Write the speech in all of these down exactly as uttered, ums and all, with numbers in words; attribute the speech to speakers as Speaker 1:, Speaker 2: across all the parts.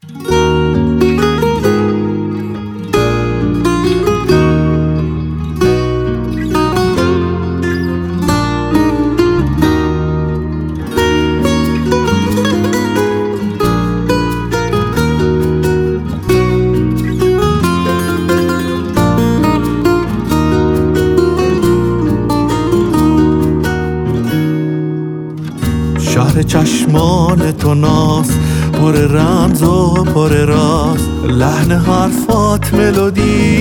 Speaker 1: شهر چشمان تو ناز، پر رمز و پر راز، لحن حرفات ملودی،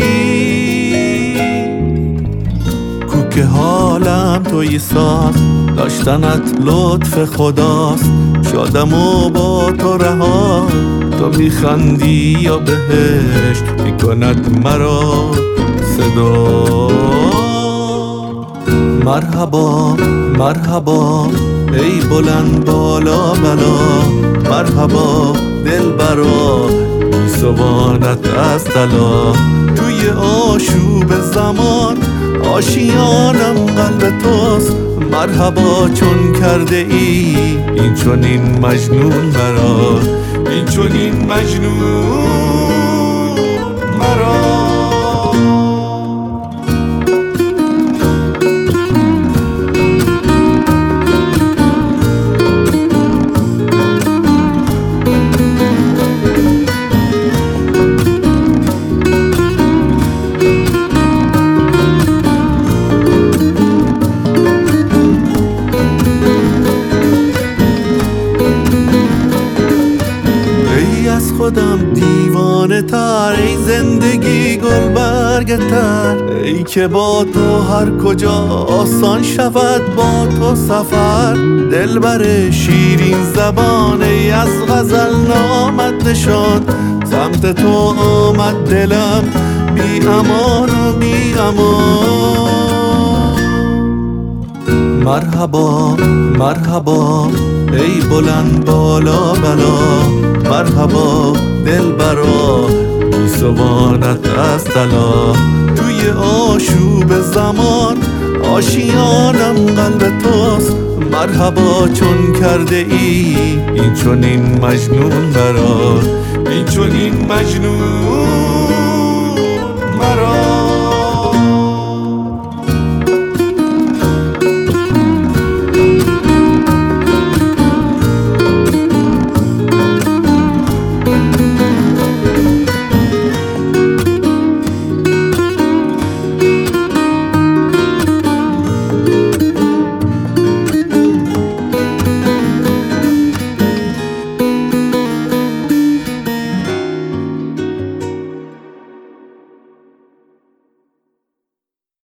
Speaker 1: کوک حالم توی ساز، داشتنت لطف خداست، شادم و با تو رها، تو میخندی یا بهشت میکند مرا صدا. مرحبا مرحبا ای بلند بالا بلا، مرحبا دلبرا میسوانت از طلا، توی آشوب زمان آشیانم قلب توست، مرحبا چون کرده ای این چنین مجنون مرا، این چنین مجنون مرا. از خودم دیوانه تر، ای زندگی گل برگ تر، ای که با تو هر کجا آسان شود با تو سفر، دلبر شیرین زبان ای از غزل نامت نشان، سمت تو آمد دلم بی امان و بی امان. مرحبا مرحبا ای بلند بالا بلا، مرحبا دلبرا میسوانت از طلا، توی آشوب زمان آشیانم قلب توست، مرحبا چون کرده ای این چنین مجنون مرا، این چنین مجنون مرا.